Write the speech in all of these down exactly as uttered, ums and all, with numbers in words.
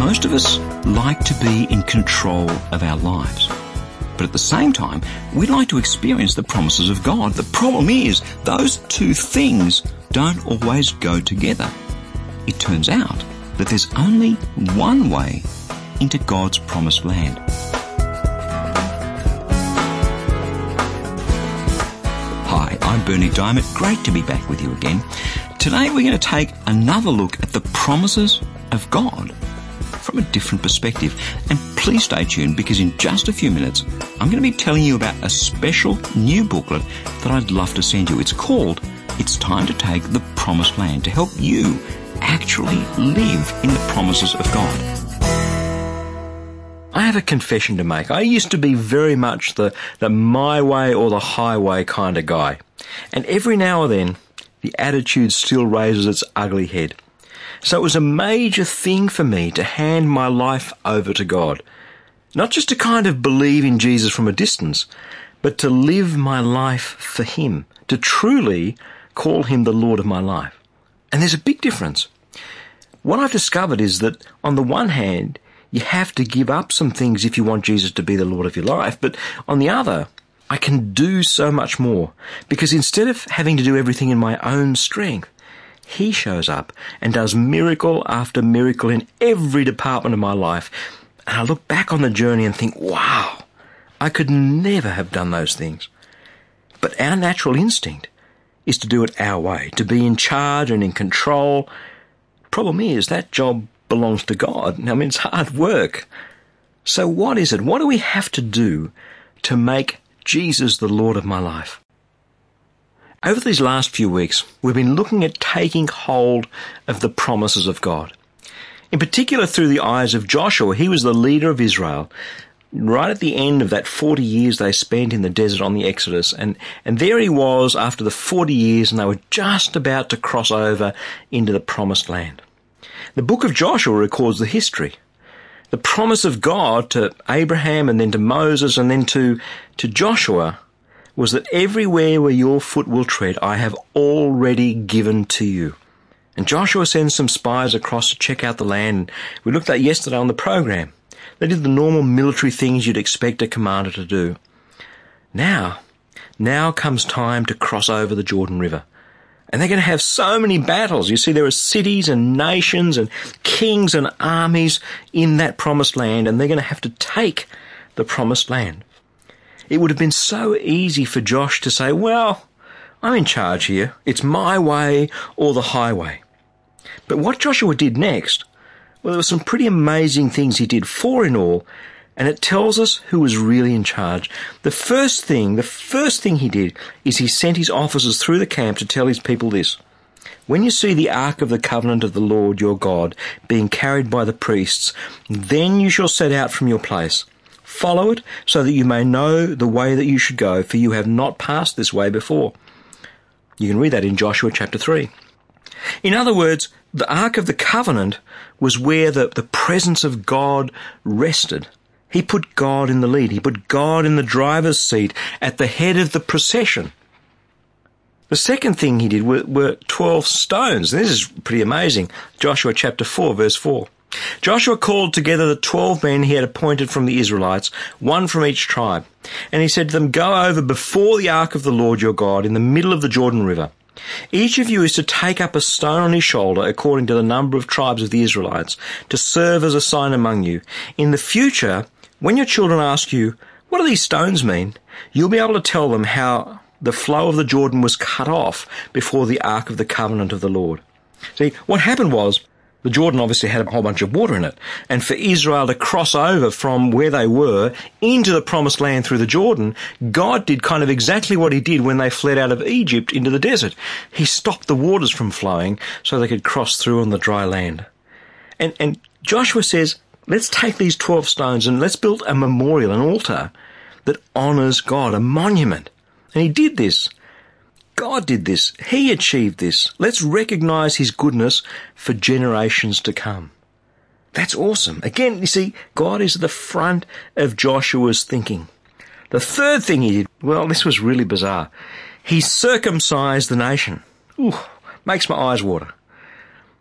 Most of us like to be in control of our lives. But at the same time, we'd like to experience the promises of God. The problem is, those two things don't always go together. It turns out that there's only one way into God's promised land. Hi, I'm Bernie Diamond. Great to be back with you again. Today we're going to take another look at the promises of God from a different perspective. And please stay tuned, because in just a few minutes I'm going to be telling you about a special new booklet that I'd love to send you. It's called It's Time to Take the Promised Land, to help you actually live in the promises of God. I have a confession to make. I used to be very much the, the my way or the highway kind of guy. And every now and then, the attitude still raises its ugly head. So it was a major thing for me to hand my life over to God. Not just to kind of believe in Jesus from a distance, but to live my life for Him, to truly call Him the Lord of my life. And there's a big difference. What I've discovered is that, on the one hand, you have to give up some things if you want Jesus to be the Lord of your life, but on the other, I can do so much more, because instead of having to do everything in my own strength, He shows up and does miracle after miracle in every department of my life. And I look back on the journey and think, wow, I could never have done those things. But our natural instinct is to do it our way, to be in charge and in control. Problem is, that job belongs to God. I mean, it's hard work. So what is it? What do we have to do to make Jesus the Lord of my life? Over these last few weeks, we've been looking at taking hold of the promises of God. In particular, through the eyes of Joshua. He was the leader of Israel right at the end of that forty years they spent in the desert on the Exodus. And, and there he was after the forty years, and they were just about to cross over into the promised land. The book of Joshua records the history. The promise of God to Abraham and then to Moses and then to, to Joshua was that everywhere where your foot will tread, I have already given to you. And Joshua sends some spies across to check out the land. We looked at yesterday on the program. They did the normal military things you'd expect a commander to do. Now, now comes time to cross over the Jordan River. And they're going to have so many battles. You see, there are cities and nations and kings and armies in that promised land, and they're going to have to take the promised land. It would have been so easy for Josh to say, well, I'm in charge here. It's my way or the highway. But what Joshua did next, well, there were some pretty amazing things he did, four in all, and it tells us who was really in charge. The first thing, the first thing he did is he sent his officers through the camp to tell his people this. When you see the ark of the covenant of the Lord your God being carried by the priests, then you shall set out from your place. Follow it so that you may know the way that you should go, for you have not passed this way before. You can read that in Joshua chapter three. In other words, the ark of the covenant was where the, the presence of God rested. He put God in the lead. He put God in the driver's seat at the head of the procession. The second thing he did were, were twelve stones. This is pretty amazing. Joshua chapter four, verse four. Joshua called together the twelve men he had appointed from the Israelites, one from each tribe. And he said to them, go over before the ark of the Lord your God in the middle of the Jordan River. Each of you is to take up a stone on his shoulder according to the number of tribes of the Israelites, to serve as a sign among you. In the future, when your children ask you, what do these stones mean? You'll be able to tell them how the flow of the Jordan was cut off before the ark of the covenant of the Lord. See, what happened was, the Jordan obviously had a whole bunch of water in it, and for Israel to cross over from where they were into the promised land through the Jordan, God did kind of exactly what he did when they fled out of Egypt into the desert. He stopped the waters from flowing so they could cross through on the dry land. And, and Joshua says, let's take these twelve stones and let's build a memorial, an altar that honours God, a monument. And he did this. God did this. He achieved this. Let's recognize his goodness for generations to come. That's awesome. Again, you see, God is at the front of Joshua's thinking. The third thing he did, well, this was really bizarre. He circumcised the nation. Ooh, makes my eyes water.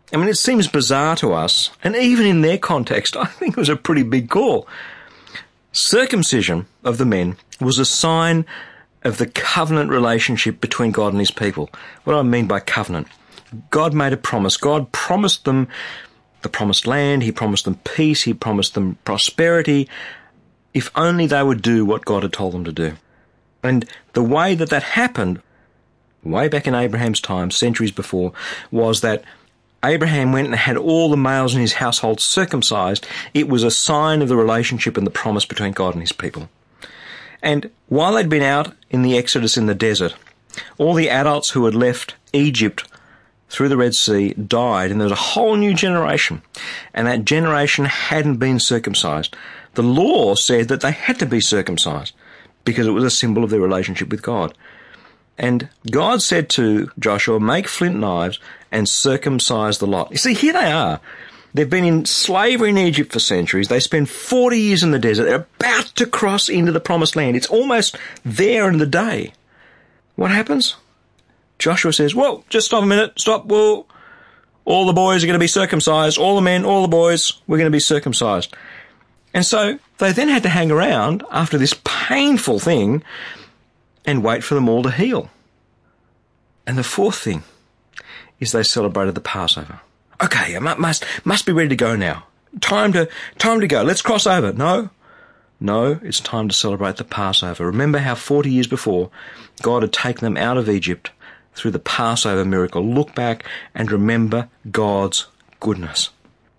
I mean, it seems bizarre to us, and even in their context, I think it was a pretty big call. Circumcision of the men was a sign of the covenant relationship between God and his people. What do I mean by covenant? God made a promise. God promised them the promised land. He promised them peace. He promised them prosperity, if only they would do what God had told them to do. And the way that that happened, way back in Abraham's time, centuries before, was that Abraham went and had all the males in his household circumcised. It was a sign of the relationship and the promise between God and his people. And while they'd been out in the Exodus in the desert, all the adults who had left Egypt through the Red Sea died, and there was a whole new generation. And that generation hadn't been circumcised. The law said that they had to be circumcised because it was a symbol of their relationship with God. And God said to Joshua, make flint knives and circumcise the lot. You see, here they are. They've been in slavery in Egypt for centuries. They spend forty years in the desert. They're about to cross into the promised land. It's almost there in the day. What happens? Joshua says, whoa, just stop a minute. Stop. Whoa. All the boys are going to be circumcised. All the men, all the boys, we're going to be circumcised. And so they then had to hang around after this painful thing and wait for them all to heal. And the fourth thing is they celebrated the Passover. Okay, I must must be ready to go now. Time to time to go. Let's cross over. No, no, it's time to celebrate the Passover. Remember how forty years before God had taken them out of Egypt through the Passover miracle. Look back and remember God's goodness.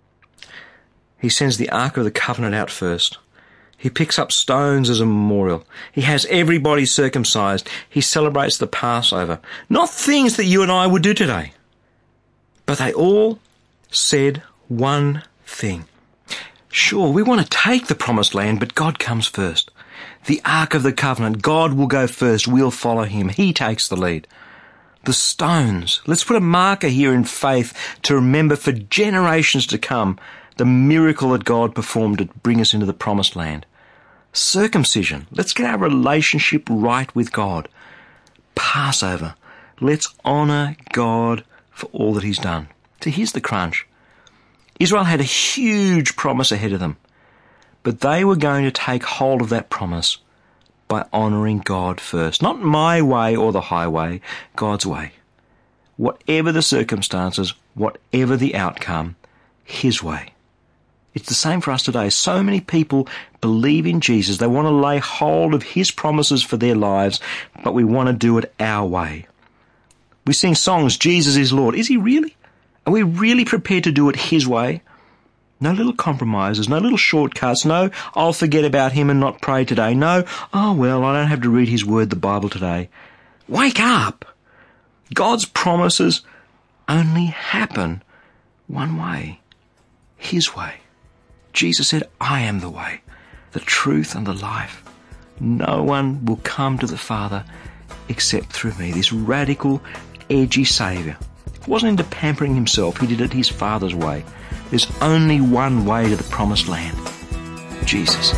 He sends the Ark of the Covenant out first. He picks up stones as a memorial. He has everybody circumcised. He celebrates the Passover. Not things that you and I would do today. But they all said one thing. Sure, we want to take the promised land, but God comes first. The Ark of the Covenant, God will go first. We'll follow him. He takes the lead. The stones. Let's put a marker here in faith to remember for generations to come the miracle that God performed to bring us into the promised land. Circumcision. Let's get our relationship right with God. Passover. Let's honour God for all that he's done. So here's the crunch. Israel had a huge promise ahead of them, but they were going to take hold of that promise by honouring God first. Not my way or the highway, God's way. Whatever the circumstances, whatever the outcome, his way. It's the same for us today. So many people believe in Jesus. They want to lay hold of his promises for their lives, but we want to do it our way. We sing songs, Jesus is Lord. Is he really? Are we really prepared to do it his way? No little compromises, no little shortcuts, no, I'll forget about him and not pray today. No, oh well, I don't have to read his word, the Bible today. Wake up! God's promises only happen one way, his way. Jesus said, I am the way, the truth and the life. No one will come to the Father except through me. This radical, edgy Saviour wasn't into pampering himself. He did it his Father's way. There's only one way to the promised land. Jesus.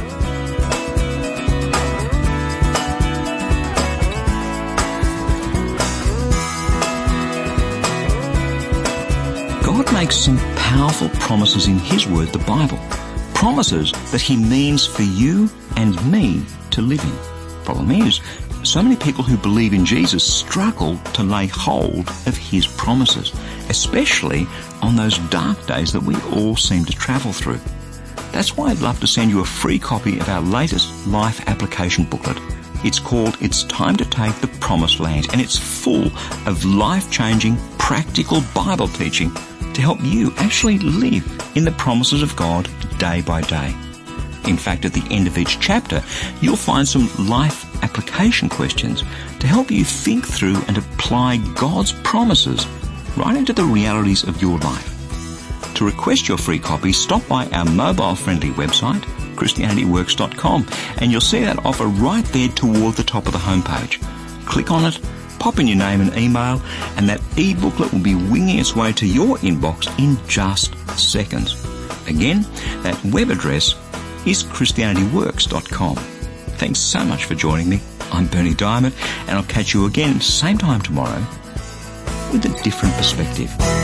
God makes some powerful promises in his word, the Bible. Promises that he means for you and me to live in. Problem is, so many people who believe in Jesus struggle to lay hold of his promises, especially on those dark days that we all seem to travel through. That's why I'd love to send you a free copy of our latest life application booklet. It's called It's Time to Take the Promised Land, and it's full of life-changing, practical Bible teaching to help you actually live in the promises of God day by day. In fact, at the end of each chapter, you'll find some life application questions to help you think through and apply God's promises right into the realities of your life. To request your free copy, stop by our mobile-friendly website, Christianity Works dot com, and you'll see that offer right there toward the top of the homepage. Click on it, pop in your name and email, and that e-booklet will be winging its way to your inbox in just seconds. Again, that web address is Christianity Works dot com. Thanks so much for joining me. I'm Berni Dymet, and I'll catch you again same time tomorrow with a different perspective.